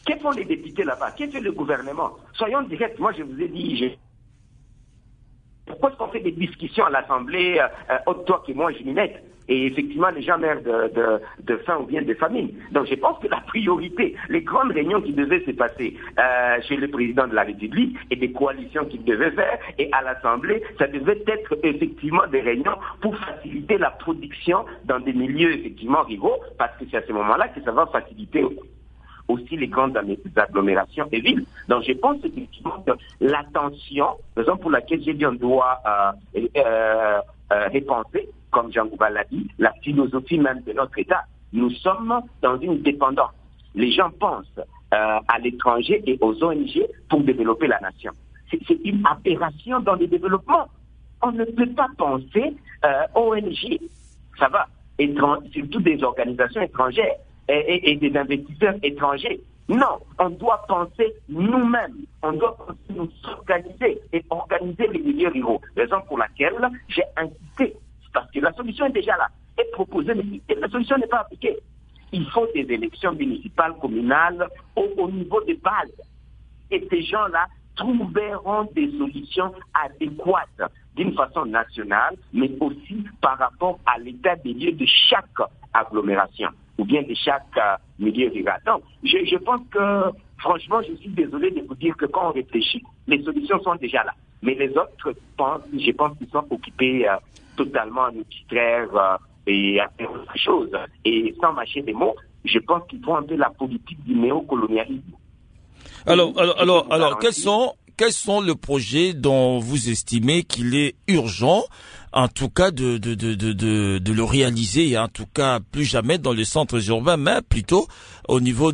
Que font les députés là-bas? Que fait le gouvernement? Soyons directs. Moi, je vous ai dit, pourquoi est-ce qu'on fait des discussions à l'Assemblée, toi qui mange minette? Et effectivement, les gens meurent de faim ou bien de famine. Donc, je pense que la priorité, les grandes réunions qui devaient se passer chez le président de la République et des coalitions qu'il devait faire, et à l'Assemblée, ça devait être effectivement des réunions pour faciliter la production dans des milieux effectivement ruraux, parce que c'est à ce moment-là que ça va faciliter aussi les grandes agglomérations et villes. Donc, je pense effectivement que l'attention, raison pour laquelle j'ai dit on doit repenser, comme Jean Gouval l'a dit, la philosophie même de notre État. Nous sommes dans une dépendance. Les gens pensent à l'étranger et aux ONG pour développer la nation. C'est une aberration dans le développement. On ne peut pas penser ONG, ça va, surtout des organisations étrangères et des investisseurs étrangers. Non, on doit penser nous-mêmes, on doit penser nous organiser et organiser les milieux ruraux. Raison pour laquelle j'ai insisté, parce que la solution est déjà là, est proposée, mais la solution n'est pas appliquée. Il faut des élections municipales, communales, au niveau des bases. Et ces gens-là trouveront des solutions adéquates d'une façon nationale, mais aussi par rapport à l'état des lieux de chaque agglomération ou bien de chaque milieu rural. Donc, je pense que, franchement, je suis désolé de vous dire que quand on réfléchit, les solutions sont déjà là. Mais les autres, je pense qu'ils sont occupés totalement à nous distraire et à faire autre chose. Et sans mâcher des mots, je pense qu'ils font un peu la politique du néocolonialisme. Alors, quels sont les projets dont vous estimez qu'il est urgent, en tout cas, de le réaliser, et en tout cas, plus jamais dans les centres urbains, mais plutôt au niveau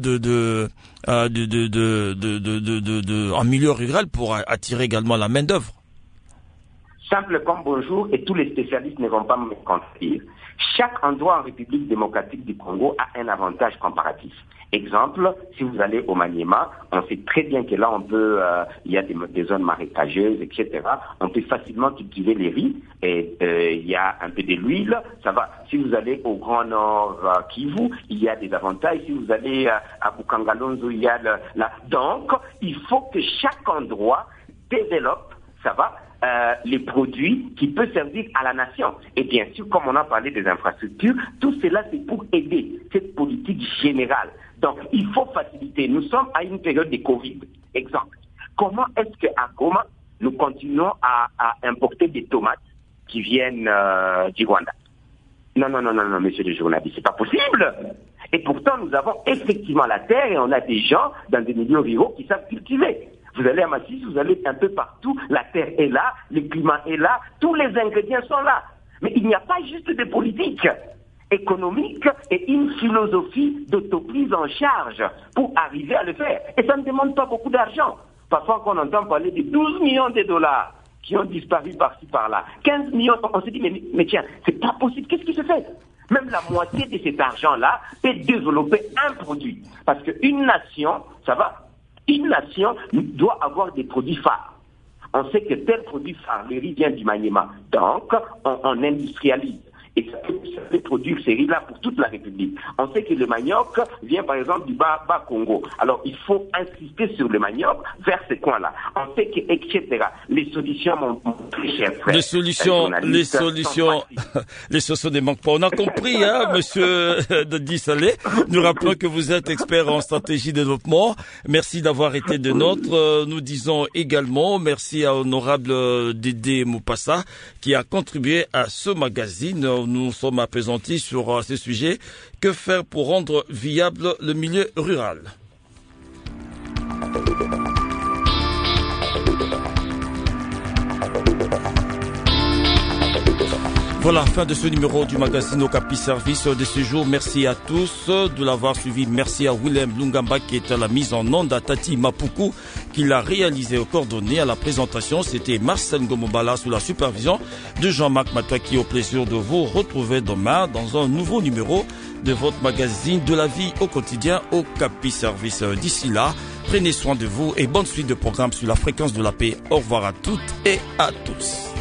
en milieu rural pour attirer également la main-d'œuvre? Simple comme bonjour, et tous les spécialistes ne vont pas me contredire. Chaque endroit en République démocratique du Congo a un avantage comparatif. Exemple, si vous allez au Maniema, on sait très bien que là, on peut, il y a des zones marécageuses, etc. On peut facilement cultiver les riz, et il y a un peu de l'huile, ça va. Si vous allez au Grand Nord Kivu, il y a des avantages. Si vous allez à Bukangalonzo, il y a Donc, il faut que chaque endroit développe, ça va, les produits qui peuvent servir à la nation. Et bien sûr, comme on a parlé des infrastructures, tout cela c'est pour aider cette politique générale. Donc, il faut faciliter. Nous sommes à une période de Covid. Exemple. Comment est-ce qu'à Goma, nous continuons à importer des tomates qui viennent du Rwanda? Non, monsieur le journaliste, c'est pas possible. Et pourtant, nous avons effectivement la terre et on a des gens dans des milieux ruraux qui savent cultiver. Vous allez à Massy, vous allez un peu partout, la terre est là, le climat est là, tous les ingrédients sont là. Mais il n'y a pas juste des politiques économiques et une philosophie d'autoprise en charge pour arriver à le faire. Et ça ne demande pas beaucoup d'argent. Parfois, quand on entend parler de 12 millions de dollars qui ont disparu par-ci, par-là, 15 millions, on se dit, mais tiens, c'est pas possible, qu'est-ce qui se fait? Même la moitié de cet argent-là peut développer un produit. Parce qu'une nation, ça va, une nation doit avoir des produits phares. On sait que tel produit phare, le riz vient du Maniema. Donc, on industrialise. Et ça peut produire ces riz-là pour toute la République. On sait que le manioc vient par exemple du Bas-Congo. Alors, il faut insister sur le manioc vers ces coins-là. On sait que, etc. Les solutions, mon très cher frère. Les solutions ne manquent pas. On a compris, hein, monsieur Dodi Saleh. Nous rappelons que vous êtes expert en stratégie de développement. Merci d'avoir été de nôtre. Nous disons également merci à honorable Dédé Moupassa qui a contribué à ce magazine. Nous sommes appesantis sur ces sujets. Que faire pour rendre viable le milieu rural? Voilà, fin de ce numéro du magazine Okapi Service de ce jour. Merci à tous de l'avoir suivi. Merci à Willem Lungamba qui est à la mise en onde, à Tati Mapuku qui l'a réalisé aux coordonnées. À la présentation, c'était Marcel Ngomobala sous la supervision de Jean-Marc Matoua qui au plaisir de vous retrouver demain dans un nouveau numéro de votre magazine de la vie au quotidien Okapi Service. D'ici là, prenez soin de vous et bonne suite de programmes sur la fréquence de la paix. Au revoir à toutes et à tous.